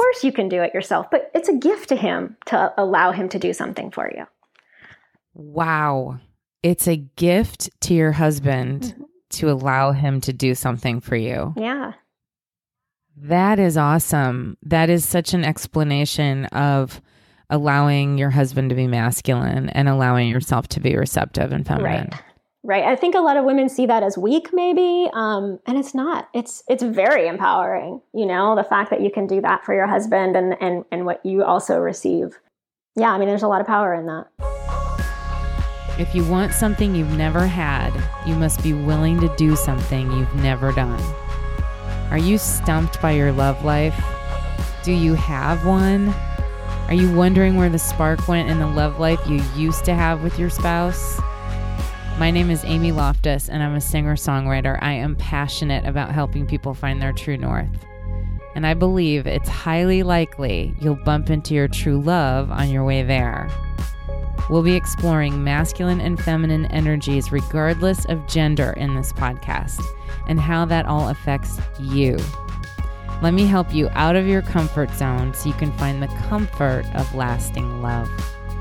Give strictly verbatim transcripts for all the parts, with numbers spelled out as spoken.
course you can do it yourself, but it's a gift to him to allow him to do something for you. Wow. It's a gift to your husband mm-hmm. to allow him to do something for you. Yeah. That is awesome. That is such an explanation of allowing your husband to be masculine and allowing yourself to be receptive and feminine. Right. Right. I think a lot of women see that as weak, maybe, um, and it's not. It's it's very empowering, you know, the fact that you can do that for your husband and, and, and what you also receive. Yeah, I mean, there's a lot of power in that. If you want something you've never had, you must be willing to do something you've never done. Are you stumped by your love life? Do you have one? Are you wondering where the spark went in the love life you used to have with your spouse? My name is Amy Loftus, and I'm a singer-songwriter. I am passionate about helping people find their true north. And I believe it's highly likely you'll bump into your true love on your way there. We'll be exploring masculine and feminine energies regardless of gender in this podcast, and how that all affects you. Let me help you out of your comfort zone so you can find the comfort of lasting love.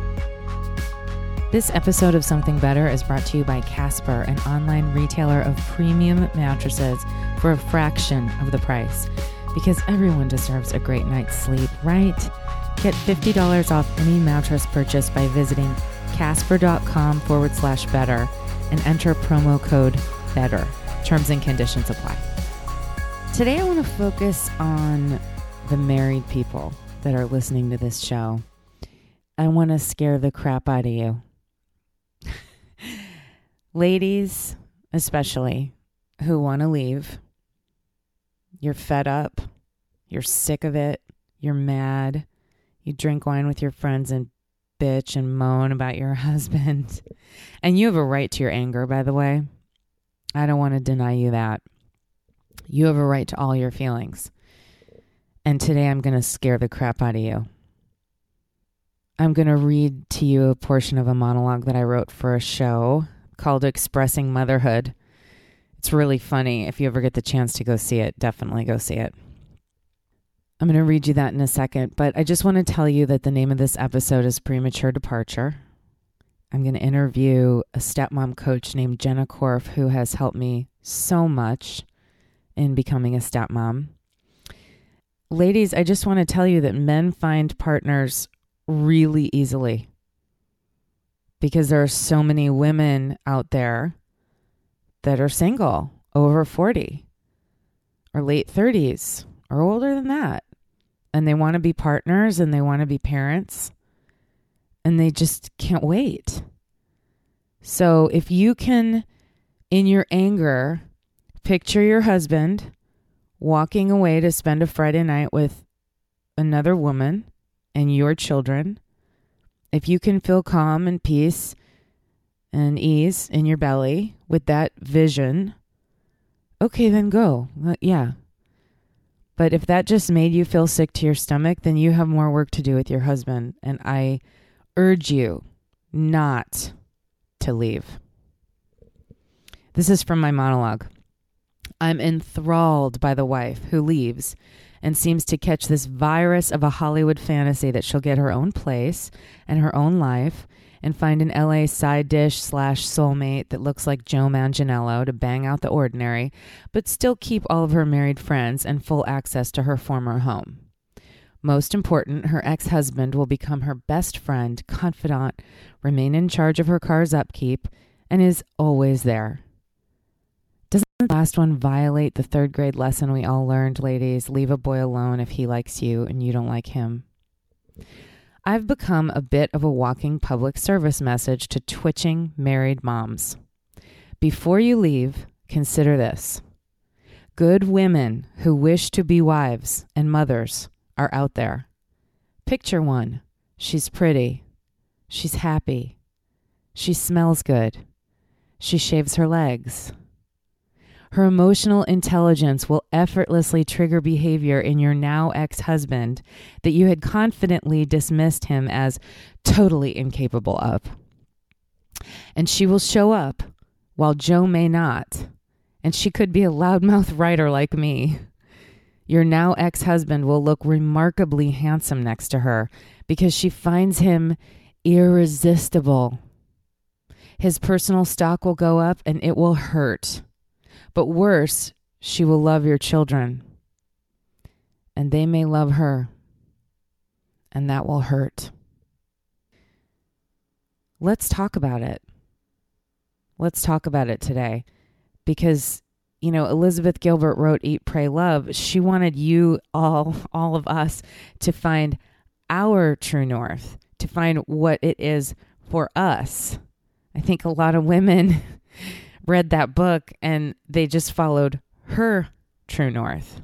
This episode of Something Better is brought to you by Casper, an online retailer of premium mattresses for a fraction of the price. Because everyone deserves a great night's sleep, right? Get fifty dollars off any mattress purchase by visiting casper.com forward slash better and enter promo code BETTER. Terms and conditions apply. Today I want to focus on the married people that are listening to this show. I want to scare the crap out of you. Ladies, especially, who want to leave. You're fed up. You're sick of it. You're mad. You drink wine with your friends and bitch and moan about your husband. And you have a right to your anger, by the way. I don't want to deny you that. You have a right to all your feelings. And today I'm going to scare the crap out of you. I'm going to read to you a portion of a monologue that I wrote for a show called Expressing Motherhood. It's really funny. If you ever get the chance to go see it, definitely go see it. I'm going to read you that in a second, but I just want to tell you that the name of this episode is Premature Departure. I'm going to interview a stepmom coach named Jenna Korf, who has helped me so much in becoming a stepmom. Ladies, I just want to tell you that men find partners really easily because there are so many women out there that are single, over forty or late thirties or older than that. And they want to be partners and they want to be parents and they just can't wait. So if you can, in your anger, picture your husband walking away to spend a Friday night with another woman and your children, if you can feel calm and peace and ease in your belly with that vision, okay, then go. Yeah. But if that just made you feel sick to your stomach, then you have more work to do with your husband. And I urge you not to leave. This is from my monologue. I'm enthralled by the wife who leaves and seems to catch this virus of a Hollywood fantasy that she'll get her own place and her own life and find an L A side dish slash soulmate that looks like Joe Manganiello to bang out the ordinary, but still keep all of her married friends and full access to her former home. Most important, her ex-husband will become her best friend, confidant, remain in charge of her car's upkeep, and is always there. Doesn't the last one violate the third grade lesson we all learned, ladies? Leave a boy alone if he likes you and you don't like him. I've become a bit of a walking public service message to twitching married moms. Before you leave, consider this. Good women who wish to be wives and mothers are out there. Picture one. She's pretty. She's happy. She smells good. She shaves her legs. Her emotional intelligence will effortlessly trigger behavior in your now ex-husband that you had confidently dismissed him as totally incapable of. And she will show up while Joe may not. And she could be a loudmouth writer like me. Your now ex-husband will look remarkably handsome next to her because she finds him irresistible. His personal stock will go up and it will hurt. But worse, she will love your children. And they may love her. And that will hurt. Let's talk about it. Let's talk about it today. Because, you know, Elizabeth Gilbert wrote Eat, Pray, Love. She wanted you all, all of us, to find our true north, to find what it is for us. I think a lot of women read that book and they just followed her true north.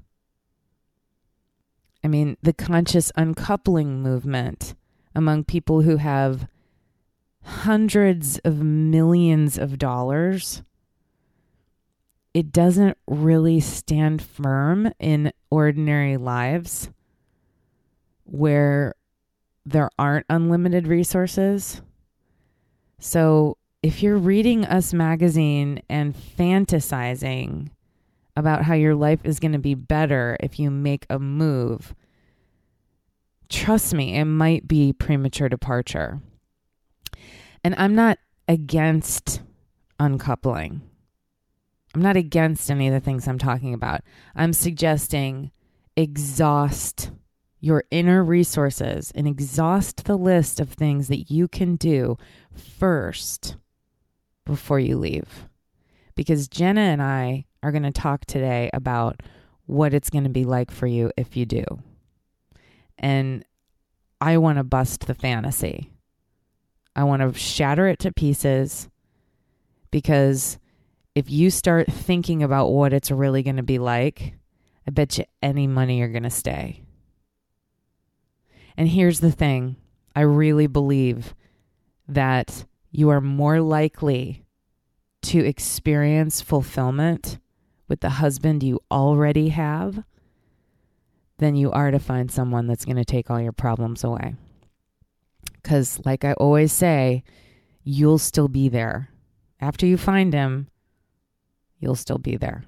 I mean, the conscious uncoupling movement among people who have hundreds of millions of dollars, it doesn't really stand firm in ordinary lives where there aren't unlimited resources. So if you're reading Us Magazine and fantasizing about how your life is going to be better if you make a move, trust me, it might be premature departure. And I'm not against uncoupling. I'm not against any of the things I'm talking about. I'm suggesting exhaust your inner resources and exhaust the list of things that you can do first before you leave. Because Jenna and I are going to talk today about what it's going to be like for you if you do. And I want to bust the fantasy. I want to shatter it to pieces, because if you start thinking about what it's really going to be like, I bet you any money you're going to stay. And here's the thing. I really believe that you are more likely to experience fulfillment with the husband you already have than you are to find someone that's going to take all your problems away. Because like I always say, you'll still be there. After you find him, you'll still be there.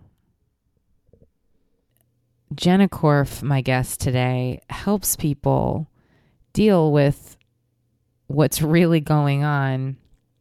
Jenna Korf, my guest today, helps people deal with what's really going on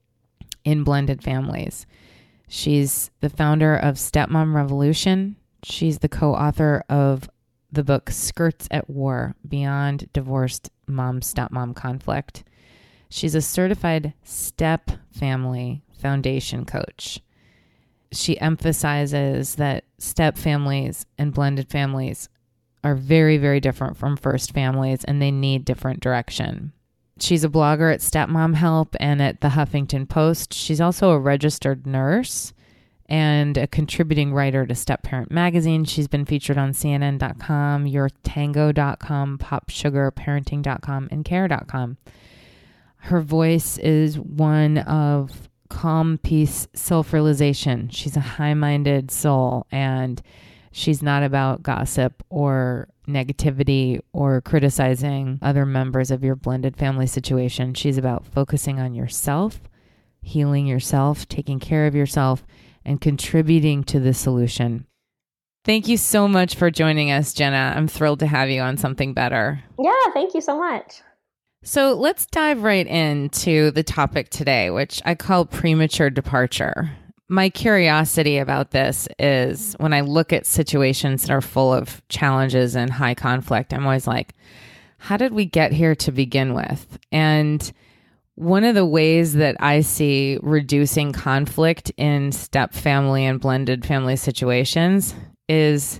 in blended families. She's the founder of Stepmom Revolution. She's the co-author of the book Skirts at War, Beyond Divorced Mom-Stepmom Conflict. She's a certified step family foundation coach. She emphasizes that step families and blended families are very, very different from first families, and they need different direction. She's a blogger at Stepmom Help and at the Huffington Post. She's also a registered nurse and a contributing writer to Step Parent Magazine. She's been featured on C N N dot com, Your Tango dot com, Pop Sugar, Parenting dot com, and Care dot com. Her voice is one of calm, peace, self-realization. She's a high-minded soul, and she's not about gossip or negativity or criticizing other members of your blended family situation. She's about focusing on yourself, healing yourself, taking care of yourself, and contributing to the solution. Thank you so much for joining us, Jenna. I'm thrilled to have you on Something Better. Yeah, thank you so much. So let's dive right into the topic today, which I call premature departure. My curiosity about this is when I look at situations that are full of challenges and high conflict, I'm always like, how did we get here to begin with? And one of the ways that I see reducing conflict in step family and blended family situations is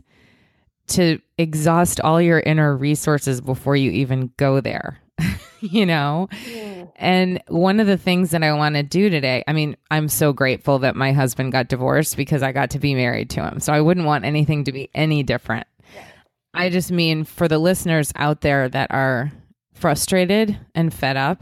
to exhaust all your inner resources before you even go there, you know? Yeah. And one of the things that I want to do today, I mean, I'm so grateful that my husband got divorced because I got to be married to him. So I wouldn't want anything to be any different. Yeah. I just mean for the listeners out there that are frustrated and fed up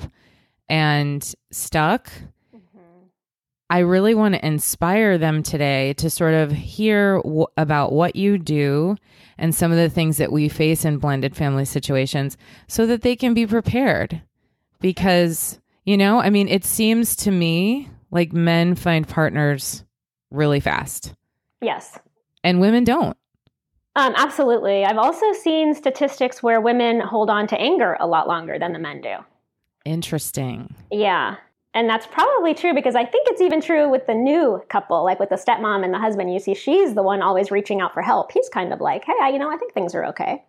and stuck, mm-hmm. I really want to inspire them today to sort of hear w- about what you do and some of the things that we face in blended family situations so that they can be prepared. Because, you know, I mean, it seems to me like men find partners really fast. Yes. And women don't. Um, absolutely. I've also seen statistics where women hold on to anger a lot longer than the men do. Interesting. Yeah. And that's probably true because I think it's even true with the new couple, like with the stepmom and the husband. You see, she's the one always reaching out for help. He's kind of like, hey, I, you know, I think things are okay.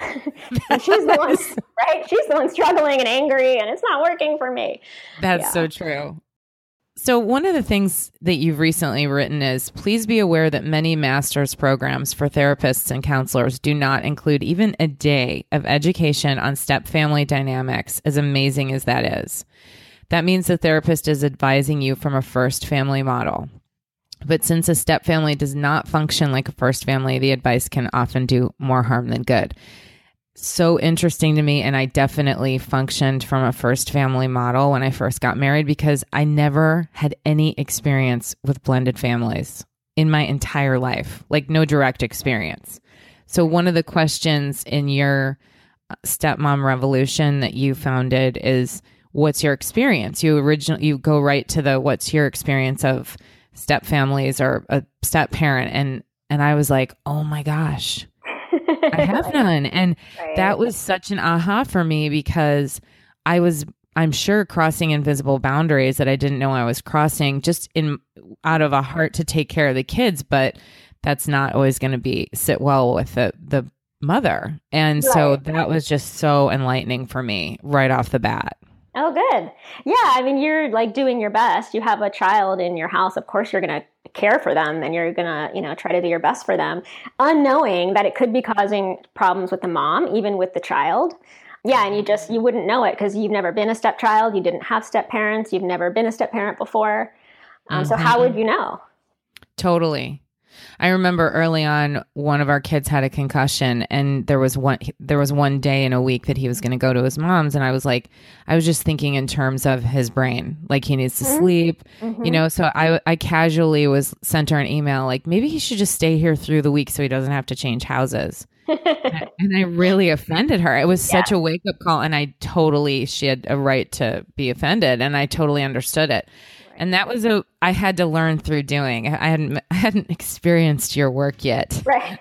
And she's the one, right? She's the one struggling and angry, and it's not working for me. That's Yeah. so true. So one of the things that you've recently written is, please be aware that many master's programs for therapists and counselors do not include even a day of education on step family dynamics, as amazing as that is. That means the therapist is advising you from a first family model. But since a step family does not function like a first family, the advice can often do more harm than good. So interesting to me. And I definitely functioned from a first family model when I first got married because I never had any experience with blended families in my entire life, like no direct experience. So one of the questions in your Stepmom Revolution that you founded is, what's your experience? You originally, you go right to the, what's your experience of step families or a step parent? And, and I was like, oh my gosh, I have none. And Right. that was such an aha for me because I was, I'm sure, crossing invisible boundaries that I didn't know I was crossing just in out of a heart to take care of the kids. But that's not always going to be sit well with the, the mother. And Right. so that was just so enlightening for me right off the bat. Oh, good. Yeah. I mean, you're like doing your best. You have a child in your house. Of course, you're going to care for them and you're going to, you know, try to do your best for them, unknowing that it could be causing problems with the mom, even with the child. Yeah. And you just, you wouldn't know it because you've never been a stepchild. You didn't have step parents. You've never been a step parent before. Um, Mm-hmm. So how would you know? Totally. I remember early on, one of our kids had a concussion, and there was one there was one day in a week that he was going to go to his mom's, and I was like, I was just thinking in terms of his brain, like he needs to Mm-hmm. sleep, Mm-hmm. you know. So I I casually was sent her an email like, maybe he should just stay here through the week so he doesn't have to change houses. And I really offended her. It was such Yeah. a wake up call, and I totally she had a right to be offended, and I totally understood it. And that was a, I had to learn through doing. I hadn't, I hadn't experienced your work yet. Right.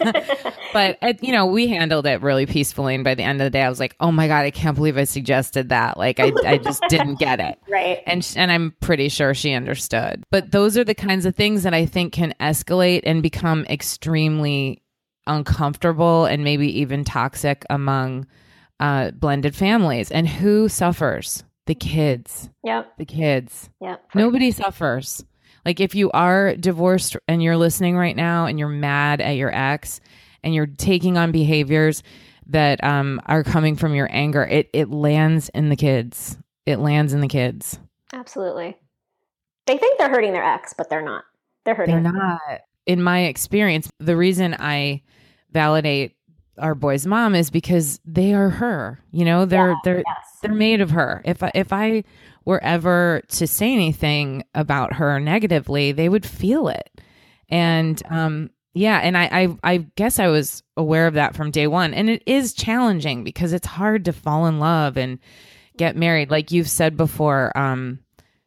But, it, you know, we handled it really peacefully. And by the end of the day, I was like, oh my God, I can't believe I suggested that. Like, I, I just didn't get it. Right. And, sh- and I'm pretty sure she understood. But those are the kinds of things that I think can escalate and become extremely uncomfortable and maybe even toxic among uh, blended families. And who suffers? The kids. Yep. The kids. Yep. Nobody suffers. Like if you are divorced and you're listening right now and you're mad at your ex and you're taking on behaviors that um, are coming from your anger, it it lands in the kids. It lands in the kids. Absolutely. They think they're hurting their ex, but they're not. They're hurting. They're not. In my experience, the reason I validate our boy's mom is because they are her. You know, they're Yeah, they're yes. they're made of her. If I, if I were ever to say anything about her negatively, they would feel it. And um, yeah, and I, I I guess I was aware of that from day one. And it is challenging because it's hard to fall in love and get married. Like you've said before, um,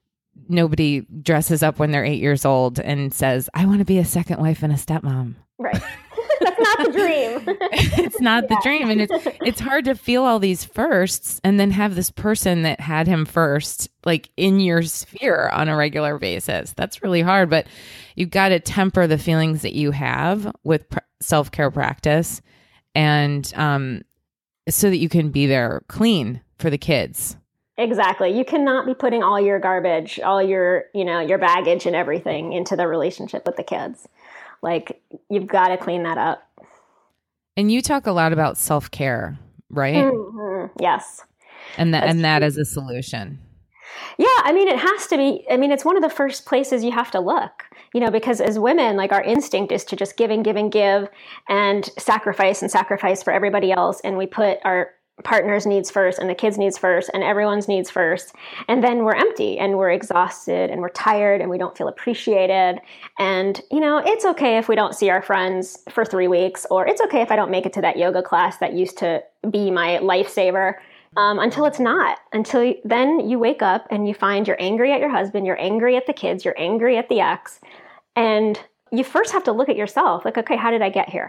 nobody dresses up when they're eight years old and says, "I want to be a second wife and a stepmom." Right. That's not the dream. It's not yeah. the dream. And it's it's hard to feel all these firsts and then have this person that had him first, like in your sphere on a regular basis. That's really hard. But you've got to temper the feelings that you have with pr- self-care practice and um, so that you can be there clean for the kids. Exactly. You cannot be putting all your garbage, all your, you know, your baggage and everything into the relationship with the kids. Like, you've got to clean that up. And you talk a lot about self-care, right? Mm-hmm. Yes. And that, That's and that true. is a solution. Yeah. I mean, it has to be. I mean, it's one of the first places you have to look, you know, because as women, like our instinct is to just give and give and give and sacrifice and sacrifice for everybody else. And we put our partner's needs first and the kids' needs first and everyone's needs first. And then we're empty and we're exhausted and we're tired and we don't feel appreciated. And, you know, it's okay if we don't see our friends for three weeks, or it's okay if I don't make it to that yoga class that used to be my lifesaver, um, until it's not. Until you, then you wake up and you find you're angry at your husband, you're angry at the kids, you're angry at the ex. And you first have to look at yourself like, okay, how did I get here?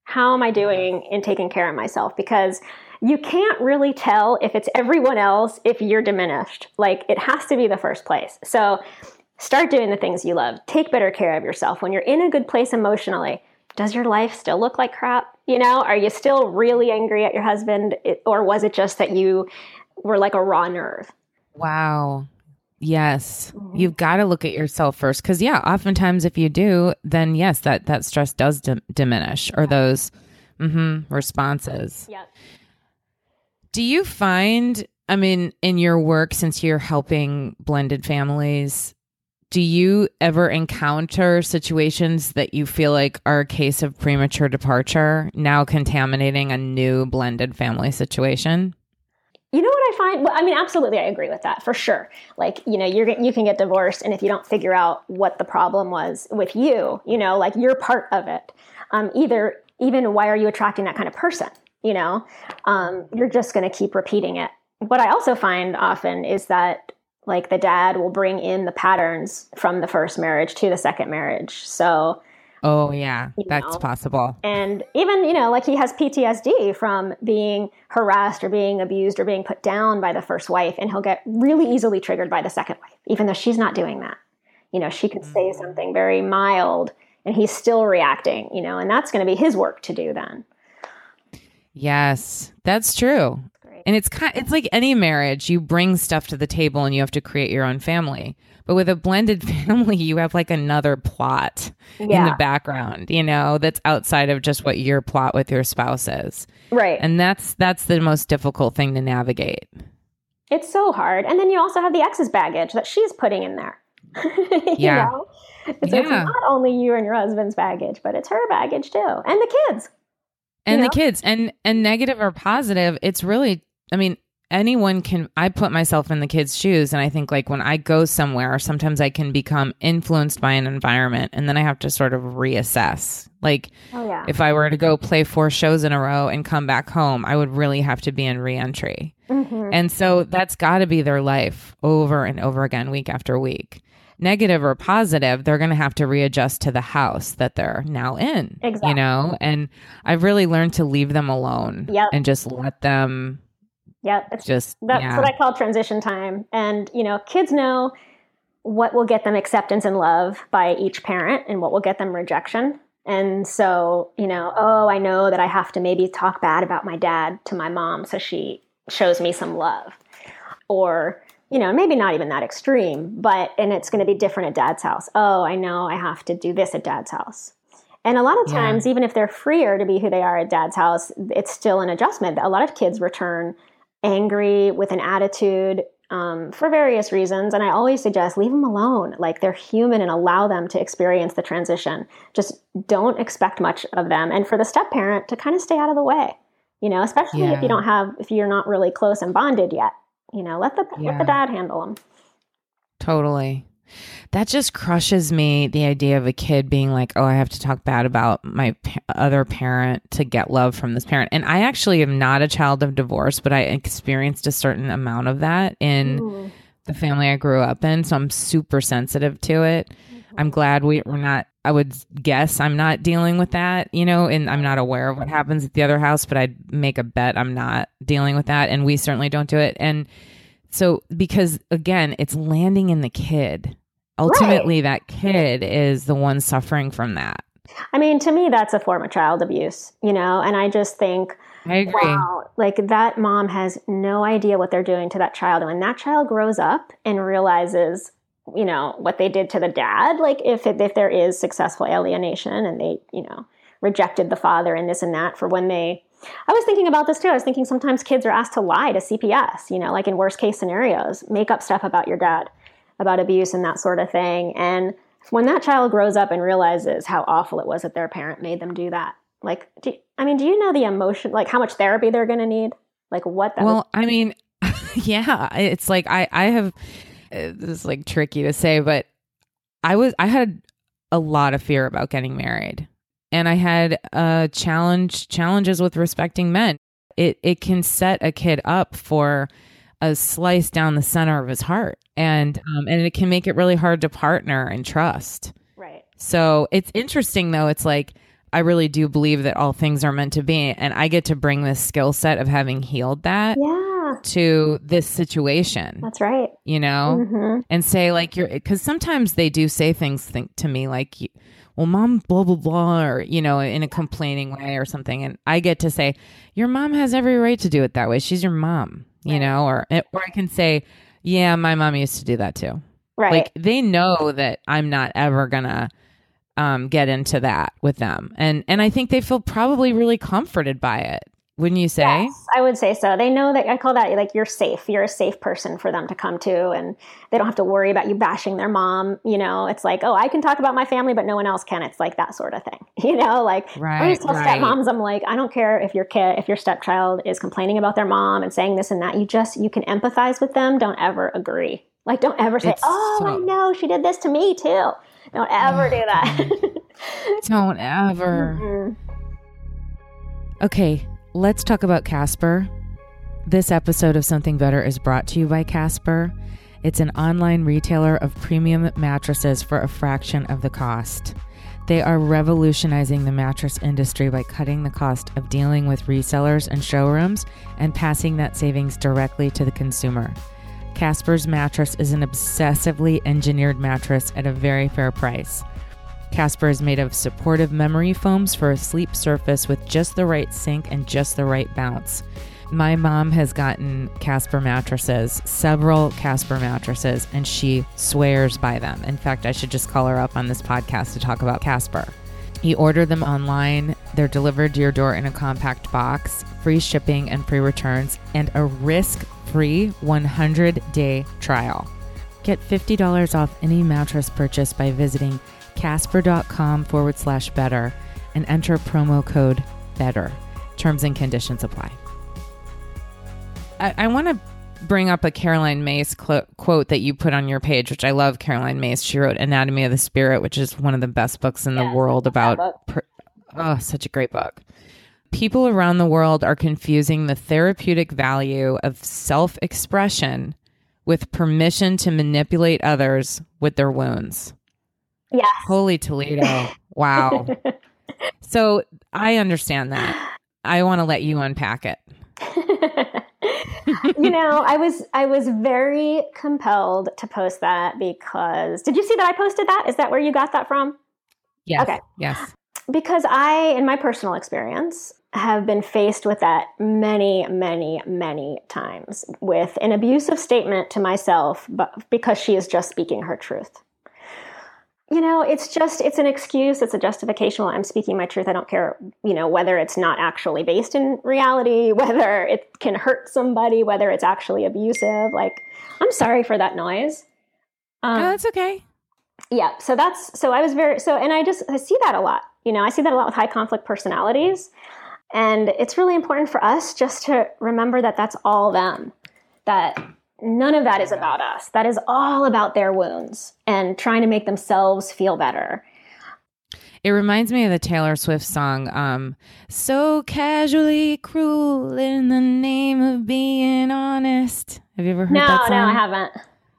How am I doing in taking care of myself? Because you can't really tell if it's everyone else if you're diminished. Like, it has to be the first place. So start doing the things you love. Take better care of yourself. When you're in a good place emotionally, does your life still look like crap? You know, are you still really angry at your husband? It, or was it just that you were like a raw nerve? Wow. Yes. Mm-hmm. You've got to look at yourself first. Because, yeah, oftentimes if you do, then yes, that, that stress does d- diminish or those mm-hmm, responses. Yeah. Do you find, I mean, in your work, since you're helping blended families, do you ever encounter situations that you feel like are a case of premature departure, now contaminating a new blended family situation? You know what I find? Well, I mean, absolutely, I agree with that for sure. Like, you know, you're you can get divorced, and if you don't figure out what the problem was with you, you know, like you're part of it. Um, either even why are you attracting that kind of person? You know, um, you're just going to keep repeating it. What I also find often is that like the dad will bring in the patterns from the first marriage to the second marriage. So, oh yeah, that's know, possible. And even, you know, like he has P T S D from being harassed or being abused or being put down by the first wife. And he'll get really easily triggered by the second wife, even though she's not doing that. You know, she could say something very mild and he's still reacting, you know, and that's going to be his work to do then. Yes, that's true. And it's kind it's like any marriage, you bring stuff to the table and you have to create your own family. But with a blended family, you have like another plot yeah. in the background, you know, that's outside of just what your plot with your spouse is. Right. And that's that's the most difficult thing to navigate. It's so hard. And then you also have the ex's baggage that she's putting in there. you yeah. know? So yeah. It's not only you and your husband's baggage, but it's her baggage too. And the kids. And you the know? kids. And and negative or positive, it's really, I mean, anyone can, I put myself in the kids' shoes and I think like when I go somewhere, sometimes I can become influenced by an environment and then I have to sort of reassess. Like oh, yeah. if I were to go play four shows in a row and come back home, I would really have to be in reentry. Mm-hmm. And so that's got to be their life over and over again, week after week. Negative or positive, they're going to have to readjust to the house that they're now in, exactly. you know? And I've really learned to leave them alone yep. and just let them Yeah, it's just that's yeah. what I call transition time. And you know, kids know what will get them acceptance and love by each parent and what will get them rejection. And so, you know, oh, I know that I have to maybe talk bad about my dad to my mom so she shows me some love. Or, you know, maybe not even that extreme, but and it's going to be different at dad's house. Oh, I know I have to do this at dad's house. And a lot of times, yeah. even if they're freer to be who they are at dad's house, it's still an adjustment. A lot of kids return angry with an attitude um, for various reasons. And I always suggest leave them alone. Like they're human and allow them to experience the transition. Just don't expect much of them. And for the step parent to kind of stay out of the way, you know, especially yeah. if you don't have, if you're not really close and bonded yet, you know, let the, yeah. let the dad handle them. Totally. That just crushes me, the idea of a kid being like, oh, I have to talk bad about my pa- other parent to get love from this parent. And I actually am not a child of divorce, but I experienced a certain amount of that in Ooh. the family I grew up in. So I'm super sensitive to it. Mm-hmm. I'm glad we, we're not, I would guess I'm not dealing with that, you know, and I'm not aware of what happens at the other house, but I'd make a bet I'm not dealing with that. And we certainly don't do it. And so, because again, it's landing in the kid. Ultimately, right. that kid is the one suffering from that. I mean, to me, that's a form of child abuse, you know, and I just think, I agree. Wow, like that mom has no idea what they're doing to that child. And when that child grows up and realizes, you know, what they did to the dad, like if it, if there is successful alienation and they, you know, rejected the father and this and that for when they, I was thinking about this too. I was thinking sometimes kids are asked to lie to C P S, you know, like in worst case scenarios, make up stuff about your dad, about abuse and that sort of thing. And when that child grows up and realizes how awful it was that their parent made them do that, like, do, I mean, do you know the emotion, like how much therapy they're going to need? Like what that Well, was- I mean, yeah, it's like, I, I have, uh, this is like tricky to say, but I was, I had a lot of fear about getting married. And I had uh, challenge challenges with respecting men. It it can set a kid up for a slice down the center of his heart, and um, and it can make it really hard to partner and trust. Right. So it's interesting though. It's like I really do believe that all things are meant to be. And I get to bring this skill set of having healed that yeah. to this situation. That's right. You know, mm-hmm. and say like, you're, because sometimes they do say things think to me like, well, mom, blah, blah, blah, or, you know, in a complaining way or something. And I get to say, your mom has every right to do it that way. She's your mom, you right. know, or, or I can say, yeah, my mom used to do that too. Right. Like they know that I'm not ever gonna um, get into that with them. And, and I think they feel probably really comforted by it. Wouldn't you say? Yes, I would say so. They know that, I call that like you're safe. You're a safe person for them to come to, and they don't have to worry about you bashing their mom. You know, it's like, oh, I can talk about my family, but no one else can. It's like that sort of thing. You know, like right, I just tell right. stepmoms, I'm like, I don't care if your kid, if your stepchild is complaining about their mom and saying this and that. You just, you can empathize with them. Don't ever agree. Like, don't ever say, it's oh, so... I know she did this to me too. Don't ever oh, do that. Don't ever. Mm-hmm. Okay. Let's talk about Casper. This episode of Something Better is brought to you by Casper. It's an online retailer of premium mattresses for a fraction of the cost. They are revolutionizing the mattress industry by cutting the cost of dealing with resellers and showrooms and passing that savings directly to the consumer. Casper's mattress is an obsessively engineered mattress at a very fair price. Casper is made of supportive memory foams for a sleep surface with just the right sink and just the right bounce. My mom has gotten Casper mattresses, several Casper mattresses, and she swears by them. In fact, I should just call her up on this podcast to talk about Casper. You order them online, they're delivered to your door in a compact box, free shipping and free returns, and a risk-free one hundred day trial. Get fifty dollars off any mattress purchase by visiting casper.com forward slash better and enter promo code better. Terms and conditions apply. I, I want to bring up a Caroline Myss cl- quote that you put on your page, which I love. Caroline Myss. She wrote Anatomy of the Spirit, which is one of the best books in yeah, the world about, per- oh, such a great book. People around the world are confusing the therapeutic value of self-expression with permission to manipulate others with their wounds. Yes. Holy Toledo. Wow. So I understand that. I want to let you unpack it. You know, I was I was very compelled to post that because, did you see that I posted that? Is that where you got that from? Yes. Okay. Yes. Because I, in my personal experience, have been faced with that many, many, many times with an abusive statement to myself, but because she is just speaking her truth. You know, it's just, it's an excuse. It's a justification. Well, I'm speaking my truth. I don't care, you know, whether it's not actually based in reality, whether it can hurt somebody, whether it's actually abusive. Like, I'm sorry for that noise. Um, oh, that's okay. Yeah. So that's, so I was very, so, and I just, I see that a lot. You know, I see that a lot with high conflict personalities. And it's really important for us just to remember that that's all them, that none of that is about us. That is all about their wounds and trying to make themselves feel better. It reminds me of the Taylor Swift song, um, So Casually Cruel in the Name of Being Honest. Have you ever heard no, that song? No, I haven't.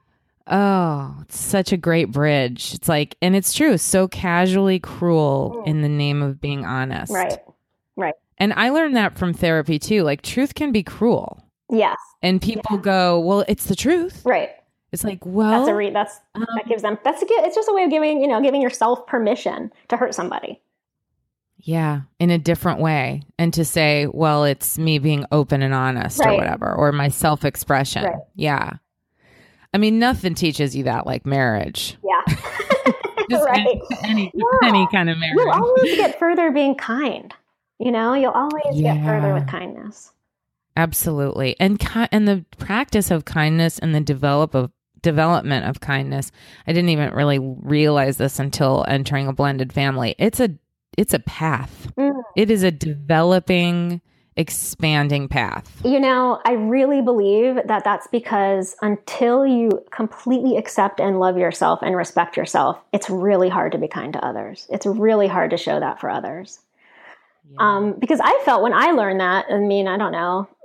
Oh, it's such a great bridge. It's like, and it's true, so casually cruel mm. in the name of being honest. Right, right. And I learned that from therapy too. Like, truth can be cruel. Yes. And people yeah. go, well, it's the truth. Right. It's like, well, that's a re- that's um, that gives them that's a it's just a way of giving, you know, giving yourself permission to hurt somebody. Yeah, in a different way, and to say, well, it's me being open and honest right. or whatever, or my self-expression. Right. Yeah. I mean, nothing teaches you that like marriage. Yeah. Just right. any any, yeah. any kind of marriage. You'll always get further being kind. You know, you'll always yeah. get further with kindness. Absolutely. And ki- and the practice of kindness and the develop of development of kindness. I didn't even really realize this until entering a blended family. It's a it's a path. Mm. It is a developing, expanding path. You know, I really believe that that's because until you completely accept and love yourself and respect yourself, it's really hard to be kind to others. It's really hard to show that for others. Yeah. Um, because I felt when I learned that, I mean, I don't know,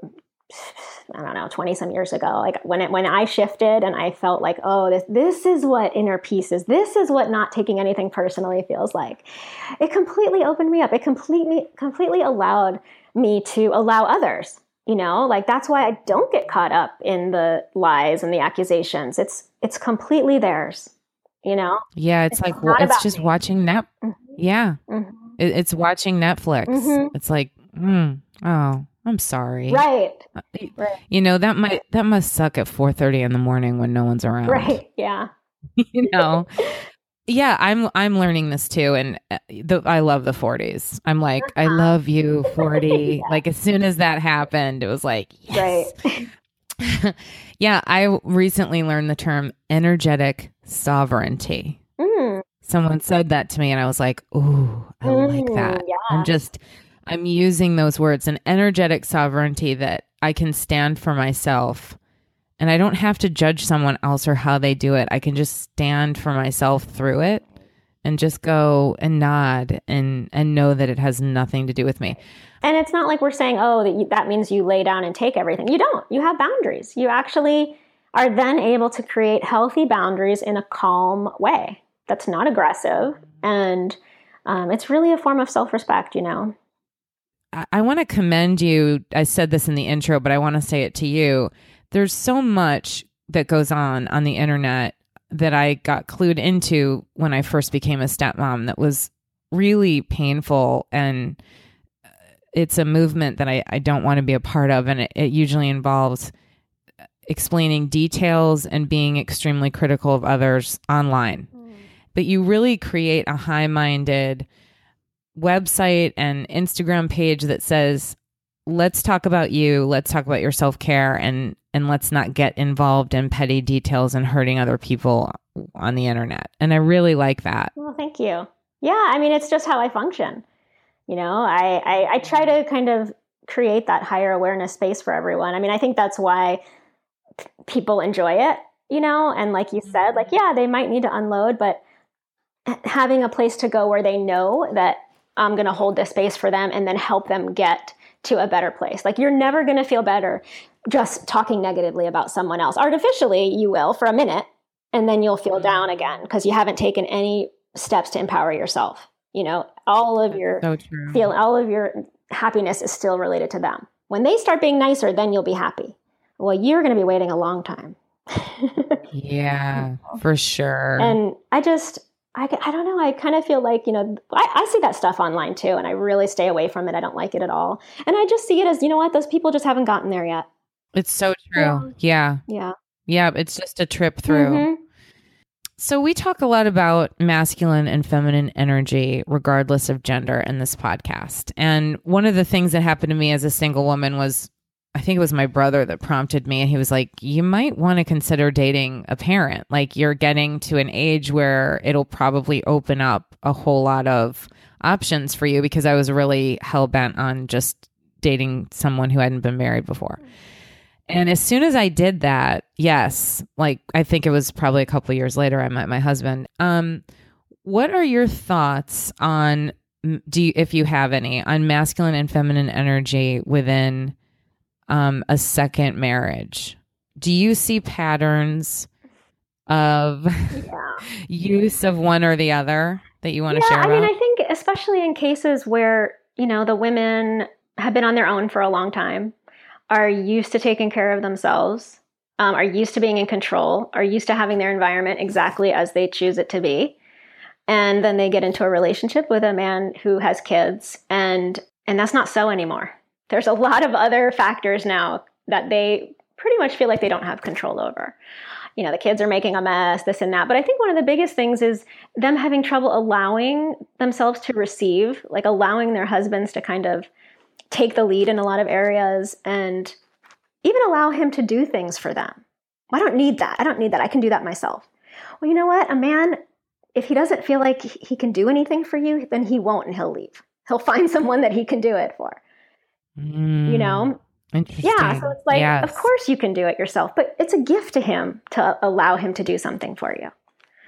I don't know, twenty some years ago, like when it, when I shifted and I felt like, oh, this, this is what inner peace is. This is what not taking anything personally feels like. It completely opened me up. It completely, completely allowed me to allow others, you know, like that's why I don't get caught up in the lies and the accusations. It's, it's completely theirs, you know? Yeah. It's, it's like, well, it's just me. watching net. Mm-hmm. Yeah. Mm-hmm. It, it's watching Netflix. Mm-hmm. It's like, mm, oh, I'm sorry. Right. Right. You know, that might that must suck at four thirty in the morning when no one's around. Right. Yeah. You know. Yeah, I'm I'm learning this too, and the, I love the forties. I'm like, uh-huh. I love you, forty. Yeah. Like as soon as that happened, it was like, yes. Right. Yeah, I recently learned the term energetic sovereignty. Mm. Someone said that to me, and I was like, ooh, I mm, like that. Yeah. I'm just. I'm using those words, an energetic sovereignty that I can stand for myself and I don't have to judge someone else or how they do it. I can just stand for myself through it and just go and nod and, and know that it has nothing to do with me. And it's not like we're saying, oh, that, you, that means you lay down and take everything. You don't. You have boundaries. You actually are then able to create healthy boundaries in a calm way that's not aggressive. And um, it's really a form of self-respect, you know. I want to commend you. I said this in the intro, but I want to say it to you. There's so much that goes on on the internet that I got clued into when I first became a stepmom that was really painful. And it's a movement that I, I don't want to be a part of. And it, it usually involves explaining details and being extremely critical of others online. Mm. But you really create a high-minded website and Instagram page that says, let's talk about you, let's talk about your self-care, and and let's not get involved in petty details and hurting other people on the internet. And I really like that. Well, thank you. Yeah, I mean, it's just how I function. You know, I, I, I try to kind of create that higher awareness space for everyone. I mean, I think that's why p- people enjoy it, you know, and like you said, like, yeah, they might need to unload, but having a place to go where they know that I'm going to hold this space for them and then help them get to a better place. Like you're never going to feel better just talking negatively about someone else. Artificially, you will for a minute, and then you'll feel down again because you haven't taken any steps to empower yourself. You know, all of your so feel, all of your happiness is still related to them. When they start being nicer, then you'll be happy. Well, you're going to be waiting a long time. Yeah, for sure. And I just, I, I don't know. I kind of feel like, you know, I, I see that stuff online too, and I really stay away from it. I don't like it at all. And I just see it as, you know what, those people just haven't gotten there yet. It's so true. Yeah. Yeah. Yeah. It's just a trip through. Mm-hmm. So we talk a lot about masculine and feminine energy, regardless of gender, in this podcast. And one of the things that happened to me as a single woman was, I think it was my brother that prompted me. And he was like, you might want to consider dating a parent. Like you're getting to an age where it'll probably open up a whole lot of options for you, because I was really hell bent on just dating someone who hadn't been married before. And as soon as I did that, yes, like I think it was probably a couple of years later, I met my husband. Um, what are your thoughts on, do you, if you have any, on masculine and feminine energy within um, a second marriage? Do you see patterns of yeah. use of one or the other that you want yeah, to share about? I mean, I think especially in cases where, you know, the women have been on their own for a long time, are used to taking care of themselves, um, are used to being in control, are used to having their environment exactly as they choose it to be. And then they get into a relationship with a man who has kids, and and that's not so anymore. There's a lot of other factors now that they pretty much feel like they don't have control over. You know, the kids are making a mess, this and that. But I think one of the biggest things is them having trouble allowing themselves to receive, like allowing their husbands to kind of take the lead in a lot of areas and even allow him to do things for them. I don't need that. I don't need that. I can do that myself. Well, you know what? A man, if he doesn't feel like he can do anything for you, then he won't, and he'll leave. He'll find someone that he can do it for. Mm, you know? Interesting. Yeah. So it's like, yes. Of course you can do it yourself, but it's a gift to him to allow him to do something for you.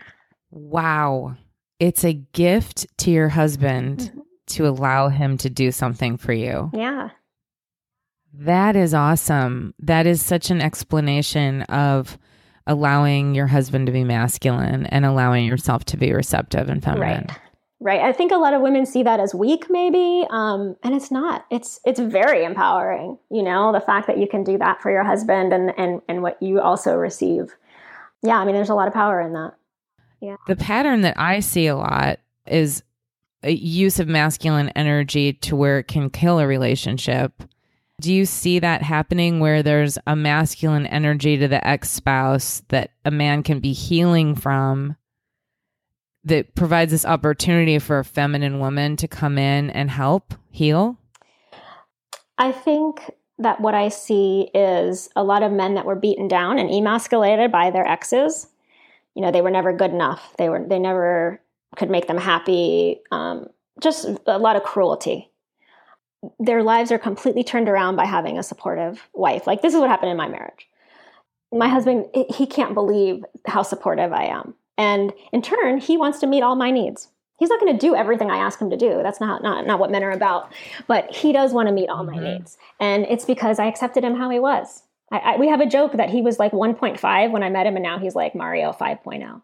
Wow. It's a gift to your husband. Mm-hmm. To allow him to do something for you. Yeah. That is awesome. That is such an explanation of allowing your husband to be masculine and allowing yourself to be receptive and feminine. Right. Right. I think a lot of women see that as weak, maybe, um, and it's not. It's it's very empowering. You know, the fact that you can do that for your husband and and and what you also receive. Yeah, I mean, there's a lot of power in that. Yeah. The pattern that I see a lot is a use of masculine energy to where it can kill a relationship. Do you see that happening where there's a masculine energy to the ex-spouse that a man can be healing from, that provides this opportunity for a feminine woman to come in and help heal? I think that what I see is a lot of men that were beaten down and emasculated by their exes. You know, they were never good enough. They were, they never could make them happy. Um, just a lot of cruelty. Their lives are completely turned around by having a supportive wife. Like, this is what happened in my marriage. My husband, he can't believe how supportive I am. And in turn, he wants to meet all my needs. He's not going to do everything I ask him to do. That's not, not, not what men are about. But he does want to meet all mm-hmm. my needs. And it's because I accepted him how he was. I, I, we have a joke that he was like one point five when I met him, and now he's like Mario five point oh.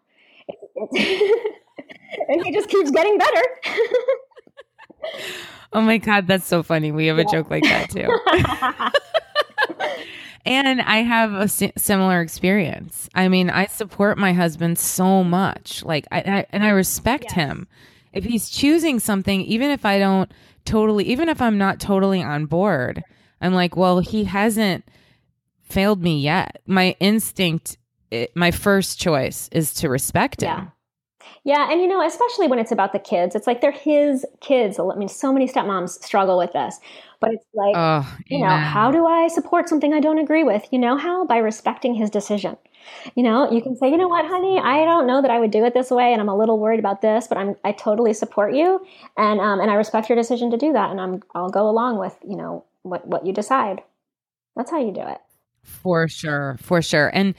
And he just keeps getting better. Oh my God, that's so funny. We have a yeah. joke like that too. And I have a si- similar experience. I mean, I support my husband so much. Like, I, I and I respect yes. him. If he's choosing something, even if I don't totally, even if I'm not totally on board, I'm like, well, he hasn't failed me yet. My instinct, it, my first choice is to respect him. Yeah. Yeah. And, you know, especially when it's about the kids, it's like they're his kids. I mean, so many stepmoms struggle with this. But it's like, oh, you know, how do I support something I don't agree with? You know how? By respecting his decision. You know, you can say, you know what, honey, I don't know that I would do it this way, and I'm a little worried about this, but I'm I totally support you, and um and I respect your decision to do that, and I'm I'll go along with, you know, what what you decide. That's how you do it. For sure, for sure, and.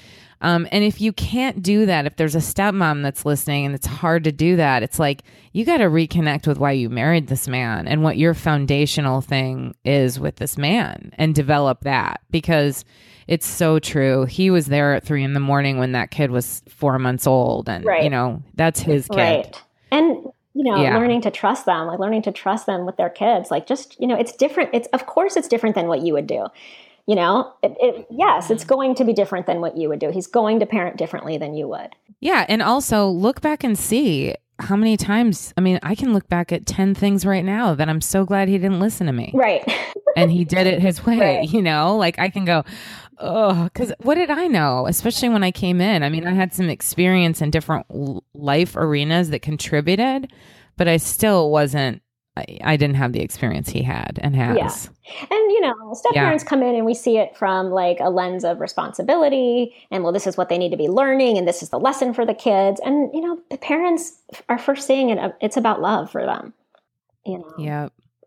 Um, and if you can't do that, if there's a stepmom that's listening and it's hard to do that, it's like, you got to reconnect with why you married this man and what your foundational thing is with this man and develop that, because it's so true. He was there at three in the morning when that kid was four months old, and, right. you know, that's his kid. Right. And, you know, yeah. learning to trust them, like learning to trust them with their kids, like just, you know, it's different. It's, of course it's different than what you would do. You know, it, it, yes, it's going to be different than what you would do. He's going to parent differently than you would. Yeah. And also look back and see how many times, I mean, I can look back at ten things right now that I'm so glad he didn't listen to me. Right. And he did it his way, right. you know, like I can go, oh, because what did I know? Especially when I came in. I mean, I had some experience in different life arenas that contributed, but I still wasn't. I, I didn't have the experience he had and has. Yeah. And, you know, step yeah. parents come in and we see it from like a lens of responsibility and, well, this is what they need to be learning and this is the lesson for the kids. And, you know, the parents are first seeing it. It's about love for them. You know? Yeah.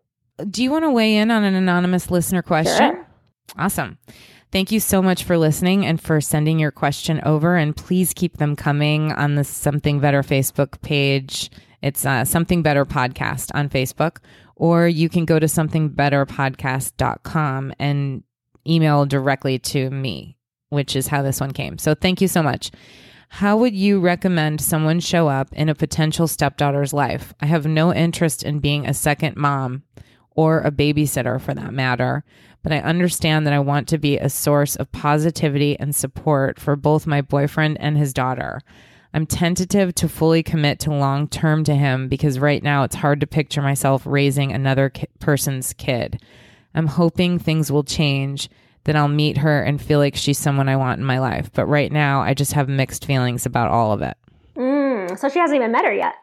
Do you want to weigh in on an anonymous listener question? Sure. Awesome. Thank you so much for listening and for sending your question over. And please keep them coming on the Something Better Facebook page. It's uh, Something Better Podcast on Facebook, or you can go to something better podcast dot com and email directly to me, which is how this one came. So thank you so much. How would you recommend someone show up in a potential stepdaughter's life? I have no interest in being a second mom or a babysitter for that matter, but I understand that I want to be a source of positivity and support for both my boyfriend and his daughter. I'm tentative to fully commit to long term to him because right now it's hard to picture myself raising another ki- person's kid. I'm hoping things will change, that I'll meet her and feel like she's someone I want in my life. But right now I just have mixed feelings about all of it. Mm, so she hasn't even met her yet.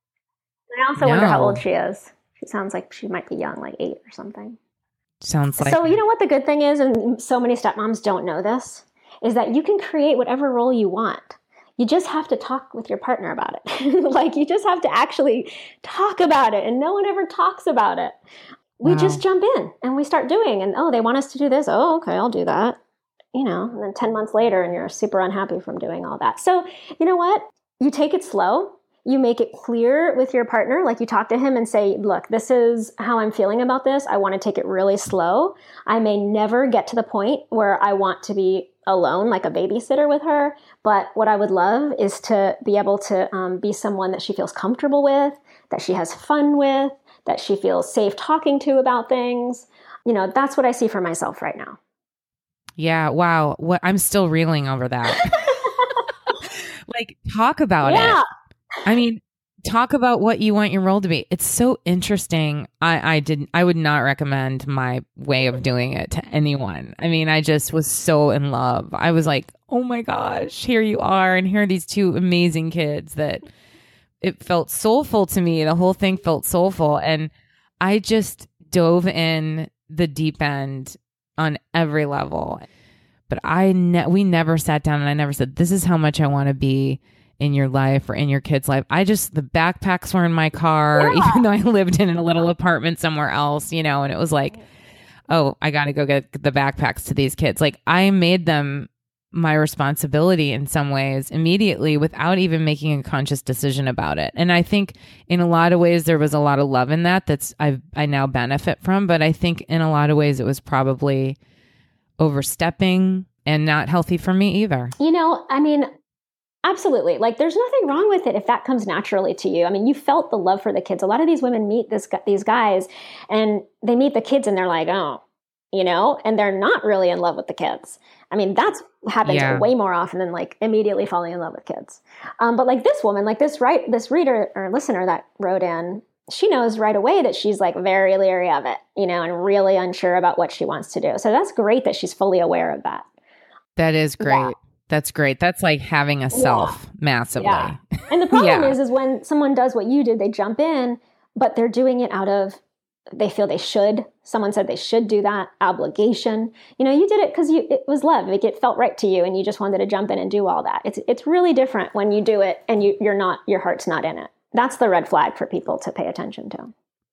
I also no. wonder how old she is. She sounds like she might be young, like eight or something. Sounds like. So you know what the good thing is, and so many stepmoms don't know this, is that you can create whatever role you want. You just have to talk with your partner about it. Like, you just have to actually talk about it, and no one ever talks about it. We wow. just jump in and we start doing, and oh, they want us to do this. Oh, okay, I'll do that. You know, and then ten months later and you're super unhappy from doing all that. So you know what? You take it slow. you make it clear with your partner, like you talk to him and say, look, this is how I'm feeling about this. I want to take it really slow. I may never get to the point where I want to be alone, like a babysitter with her. But what I would love is to be able to um, be someone that she feels comfortable with, that she has fun with, that she feels safe talking to about things. You know, that's what I see for myself right now. Yeah. Wow. What I'm still reeling over that. Like, talk about yeah. it. I mean, talk about what you want your role to be. It's so interesting. I, I didn't, I would not recommend my way of doing it to anyone. I mean, I just was so in love. I was like, oh my gosh, here you are. And here are these two amazing kids that it felt soulful to me. The whole thing felt soulful. And I just dove in the deep end on every level. But I ne- we never sat down and I never said, this is how much I want to be in your life or in your kid's life. I just, the backpacks were in my car, yeah. even though I lived in a little apartment somewhere else, you know, and it was like, oh, I got to go get the backpacks to these kids. Like, I made them my responsibility in some ways immediately without even making a conscious decision about it. And I think in a lot of ways, there was a lot of love in that that's I I now benefit from. But I think in a lot of ways, it was probably overstepping and not healthy for me either. You know, I mean, absolutely. Like, there's nothing wrong with it if that comes naturally to you. I mean, you felt the love for the kids. A lot of these women meet this these guys and they meet the kids and they're like, oh, you know, and they're not really in love with the kids. I mean, that's happens yeah. way more often than like immediately falling in love with kids. Um, but like this woman, like this right, this reader or listener that wrote in, she knows right away that she's like very leery of it, you know, and really unsure about what she wants to do. So that's great that she's fully aware of that. That is great. Yeah. That's great. That's like having a self yeah. massively. Yeah. And the problem yeah. is, is when someone does what you did, they jump in, but they're doing it out of, they feel they should. Someone said they should do that, obligation. You know, you did it because you it was love. Like, it felt right to you and you just wanted to jump in and do all that. It's it's really different when you do it and you, you're not, your heart's not in it. That's the red flag for people to pay attention to.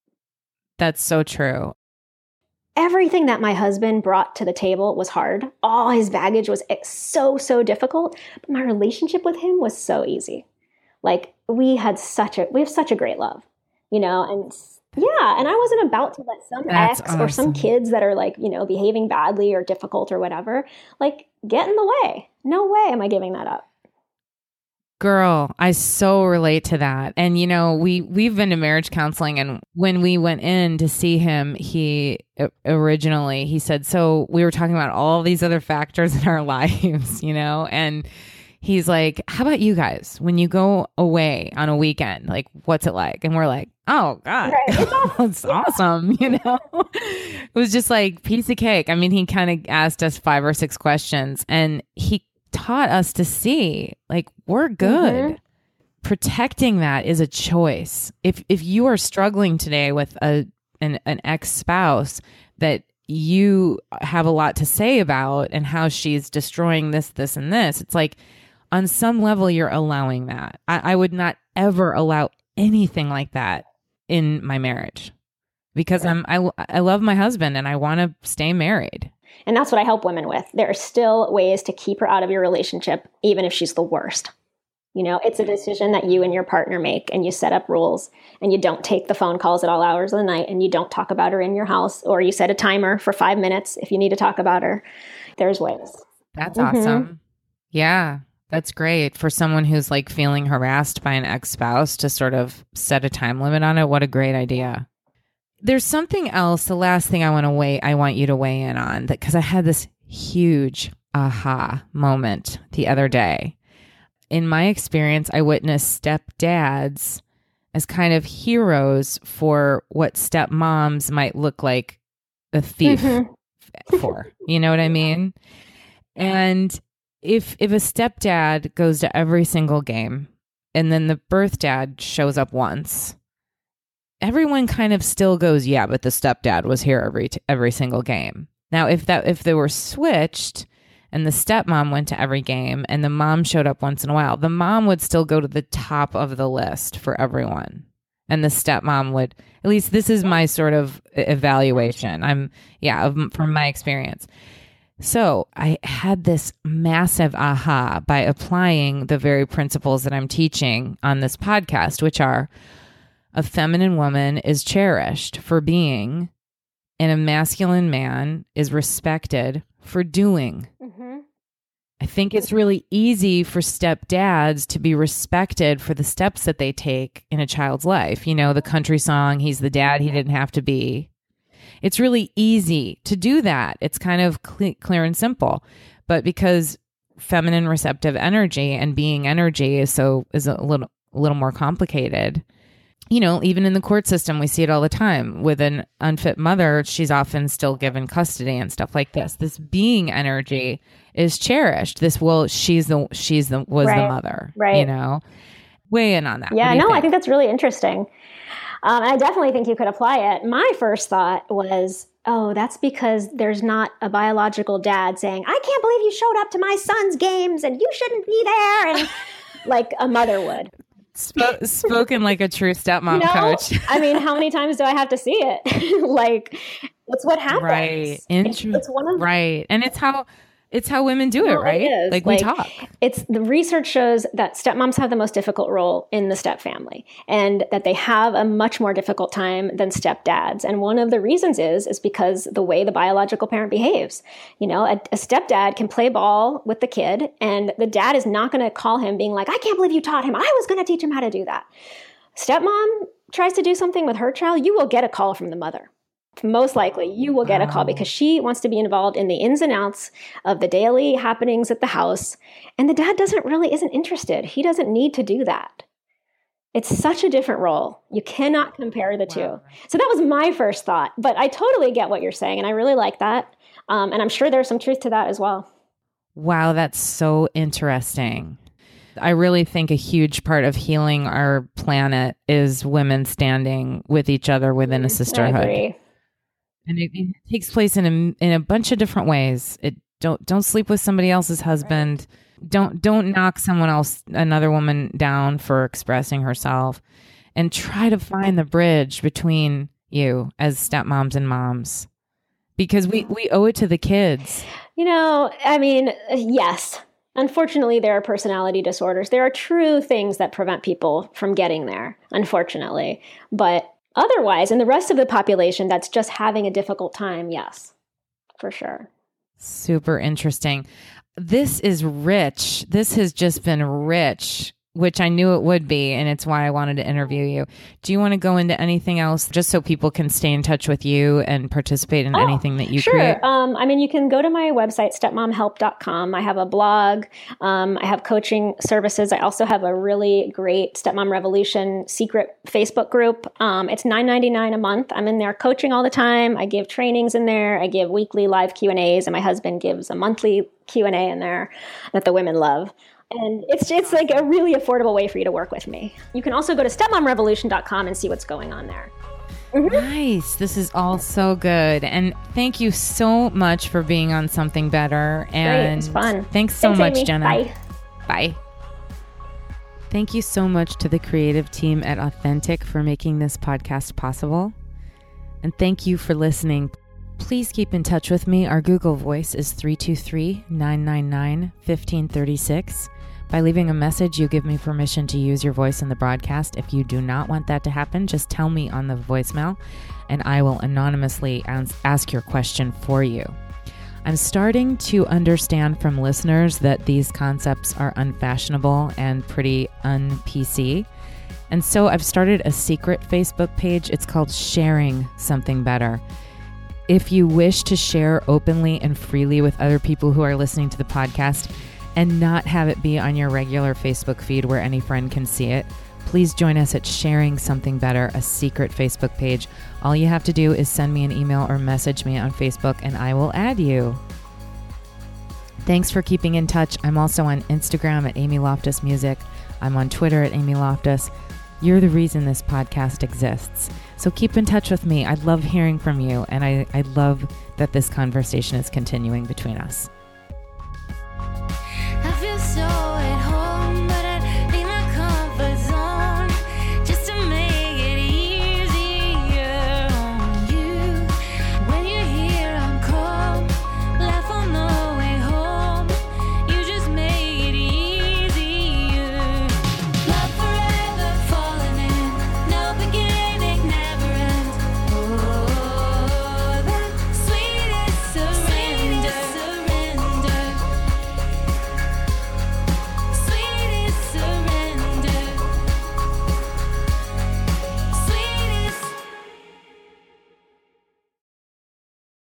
That's so true. Everything that my husband brought to the table was hard. All his baggage was so, so difficult. But my relationship with him was so easy. Like, we had such a, we have such a great love, you know, and yeah. And I wasn't about to let some That's ex awesome. or some kids that are like, you know, behaving badly or difficult or whatever, like, get in the way. No way am I giving that up. Girl, I so relate to that. And, you know, we, we've been to marriage counseling, and when we went in to see him, he originally, he said, so we were talking about all these other factors in our lives, you know, and he's like, how about you guys, when you go away on a weekend, like, what's it like? And we're like, oh God, right. It's awesome. You know, it was just like piece of cake. I mean, he kind of asked us five or six questions and he taught us to see, like, we're good. Mm-hmm. Protecting that is a choice. If if you are struggling today with a an, an ex-spouse that you have a lot to say about and how she's destroying this, this, and this, it's like on some level you're allowing that. I, I would not ever allow anything like that in my marriage because I'm I, I love my husband and I want to stay married. And that's what I help women with. There are still ways to keep her out of your relationship, even if she's the worst. You know, it's a decision that you and your partner make, and you set up rules, and you don't take the phone calls at all hours of the night, and you don't talk about her in your house, or you set a timer for five minutes if you need to talk about her. There's ways. That's mm-hmm. awesome. Yeah, that's great for someone who's like feeling harassed by an ex-spouse to sort of set a time limit on it. What a great idea. There's something else, the last thing I want to weigh, I want you to weigh in on, that because I had this huge aha moment the other day. In my experience, I witnessed stepdads as kind of heroes for what stepmoms might look like a thief mm-hmm. for. You know what I mean? And if if a stepdad goes to every single game and then the birth dad shows up once, everyone kind of still goes, yeah, but the stepdad was here every t- every single game. Now, if that if they were switched and the stepmom went to every game and the mom showed up once in a while, the mom would still go to the top of the list for everyone. And the stepmom would, at least this is my sort of evaluation. I'm, yeah, of, from my experience. So I had this massive aha by applying the very principles that I'm teaching on this podcast, which are a feminine woman is cherished for being, and a masculine man is respected for doing. Mm-hmm. I think it's really easy for stepdads to be respected for the steps that they take in a child's life. You know, the country song, he's the dad he didn't have to be. It's really easy to do that. It's kind of cl- clear and simple. But because feminine receptive energy and being energy is so is a little a little more complicated, you know, even in the court system, we see it all the time. With an unfit mother, she's often still given custody and stuff like this. This being energy is cherished. This will she's the she's the was right. the mother. Right. You know, weigh in on that. Yeah, no, think? I think that's really interesting. Um, I definitely think you could apply it. My first thought was, oh, that's because there's not a biological dad saying, I can't believe you showed up to my son's games and you shouldn't be there, and like a mother would. Sp- spoken like a true stepmom you know? coach. I mean, how many times do I have to see it? Like, it's what happens. Right. It's, it's one of right. And it's how it's how women do it, no, right? It is. Like, like we talk. It's the research shows that stepmoms have the most difficult role in the step family, and that they have a much more difficult time than stepdads. And one of the reasons is is because the way the biological parent behaves. You know, a, a stepdad can play ball with the kid, and the dad is not going to call him being like, I can't believe you taught him. I was going to teach him how to do that. Stepmom tries to do something with her child, you will get a call from the mother. Most likely you will get a call because she wants to be involved in the ins and outs of the daily happenings at the house. And the dad doesn't really isn't interested. He doesn't need to do that. It's such a different role. You cannot compare the wow. two. So that was my first thought, but I totally get what you're saying. And I really like that. Um, and I'm sure there's some truth to that as well. Wow, that's so interesting. I really think a huge part of healing our planet is women standing with each other within a sisterhood. I agree. And it, it takes place in a in a bunch of different ways. It don't don't sleep with somebody else's husband. Right. Don't don't knock someone else, another woman, down for expressing herself, and try to find the bridge between you as stepmoms and moms, because we we owe it to the kids. You know, I mean, yes. Unfortunately, there are personality disorders. There are true things that prevent people from getting there, unfortunately, but. Otherwise, in the rest of the population that's just having a difficult time, yes, for sure. Super interesting. This is rich. This has just been rich, which I knew it would be, and it's why I wanted to interview you. Do you want to go into anything else just so people can stay in touch with you and participate in oh, anything that you sure. create? Um, I mean, you can go to my website, stepmom help dot com. I have a blog. Um, I have coaching services. I also have a really great Stepmom Revolution secret Facebook group. Um, it's nine ninety-nine a month. I'm in there coaching all the time. I give trainings in there. I give weekly live Q and A's, and my husband gives a monthly Q and A in there that the women love. And it's it's like a really affordable way for you to work with me. You can also go to stepmom revolution dot com and see what's going on there. Mm-hmm. Nice. This is all so good. And thank you so much for being on Something Better. And Great, it's fun. Thanks so thanks, much, Amy. Jenna. Bye. Bye. Thank you so much to the creative team at Authentic for making this podcast possible. And thank you for listening. Please keep in touch with me. Our Google Voice is three two three, nine nine nine, one five three six. By leaving a message, you give me permission to use your voice in the broadcast. If you do not want that to happen, just tell me on the voicemail, and I will anonymously ask your question for you. I'm starting to understand from listeners that these concepts are unfashionable and pretty un-P C. And so I've started a secret Facebook page. It's called Sharing Something Better. If you wish to share openly and freely with other people who are listening to the podcast and not have it be on your regular Facebook feed where any friend can see it, please join us at Sharing Something Better, a secret Facebook page. All you have to do is send me an email or message me on Facebook and I will add you. Thanks for keeping in touch. I'm also on Instagram at Amy Loftus Music. I'm on Twitter at Amy Loftus. You're the reason this podcast exists. So keep in touch with me. I love hearing from you, and I, I love that this conversation is continuing between us. I feel so